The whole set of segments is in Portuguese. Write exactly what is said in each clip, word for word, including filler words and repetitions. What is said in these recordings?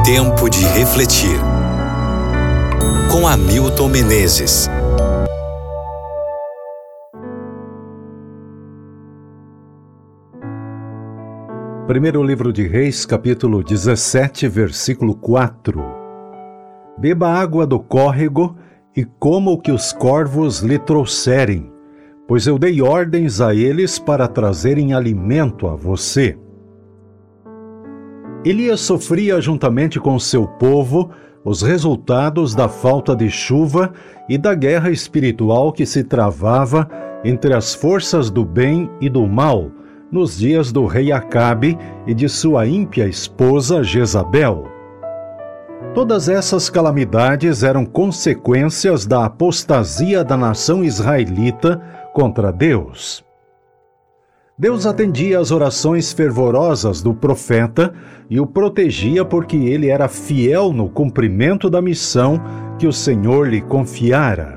Tempo de refletir. Com Hamilton Menezes. Primeiro livro de Reis, capítulo dezessete, versículo quatro. Beba água do córrego e coma o que os corvos lhe trouxerem, pois eu dei ordens a eles para trazerem alimento a você. Elias sofria juntamente com seu povo os resultados da falta de chuva e da guerra espiritual que se travava entre as forças do bem e do mal nos dias do rei Acabe e de sua ímpia esposa Jezabel. Todas essas calamidades eram consequências da apostasia da nação israelita contra Deus. Deus atendia às orações fervorosas do profeta e o protegia porque ele era fiel no cumprimento da missão que o Senhor lhe confiara.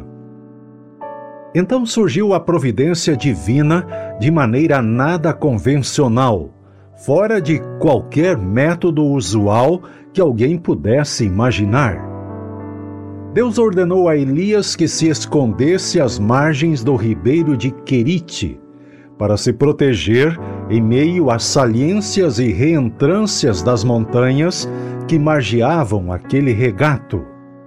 Então surgiu a providência divina de maneira nada convencional, fora de qualquer método usual que alguém pudesse imaginar. Deus ordenou a Elias que se escondesse às margens do ribeiro de Querite, para se proteger em meio às saliências e reentrâncias das montanhas que margeavam aquele regato.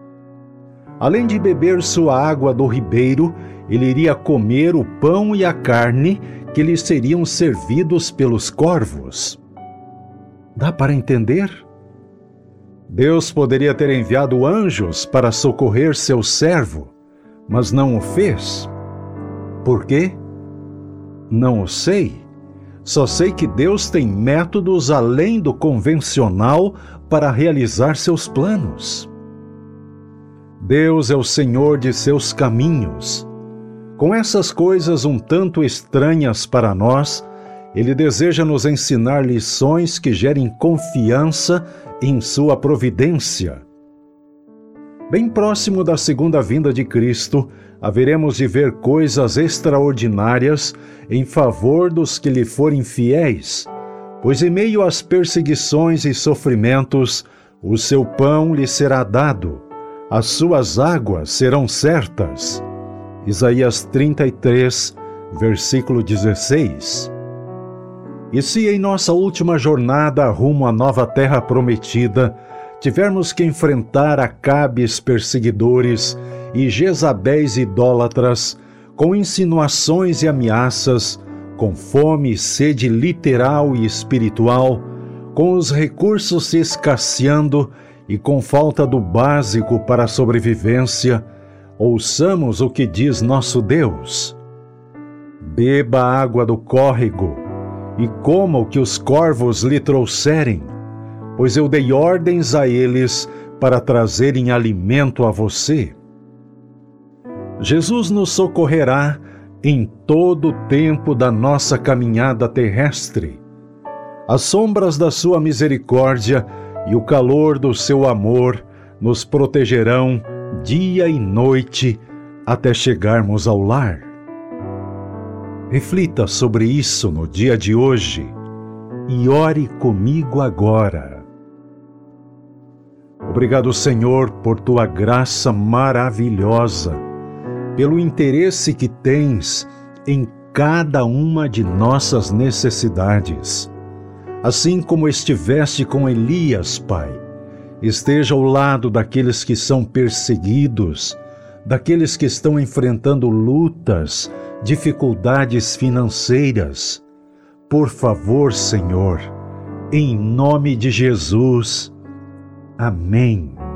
Além de beber sua água do ribeiro, ele iria comer o pão e a carne que lhe seriam servidos pelos corvos. Dá para entender? Deus poderia ter enviado anjos para socorrer seu servo, mas não o fez. Por quê? Não o sei. Só sei que Deus tem métodos além do convencional para realizar seus planos. Deus é o Senhor de seus caminhos. Com essas coisas um tanto estranhas para nós, Ele deseja nos ensinar lições que gerem confiança em sua providência. Bem próximo da segunda vinda de Cristo, haveremos de ver coisas extraordinárias em favor dos que lhe forem fiéis, pois em meio às perseguições e sofrimentos, o seu pão lhe será dado, as suas águas serão certas. Isaías trinta e três, versículo dezesseis. E se em nossa última jornada rumo à nova terra prometida, tivermos que enfrentar Acabes perseguidores e Jezabéis idólatras, com insinuações e ameaças, com fome e sede literal e espiritual, com os recursos se escasseando e com falta do básico para a sobrevivência, ouçamos o que diz nosso Deus. Beba a água do córrego e coma o que os corvos lhe trouxerem, pois eu dei ordens a eles para trazerem alimento a você. Jesus nos socorrerá em todo o tempo da nossa caminhada terrestre. As sombras da sua misericórdia e o calor do seu amor nos protegerão dia e noite até chegarmos ao lar. Reflita sobre isso no dia de hoje e ore comigo agora. Obrigado, Senhor, por tua graça maravilhosa, pelo interesse que tens em cada uma de nossas necessidades. Assim como estiveste com Elias, Pai, esteja ao lado daqueles que são perseguidos, daqueles que estão enfrentando lutas, dificuldades financeiras. Por favor, Senhor, em nome de Jesus. Amém.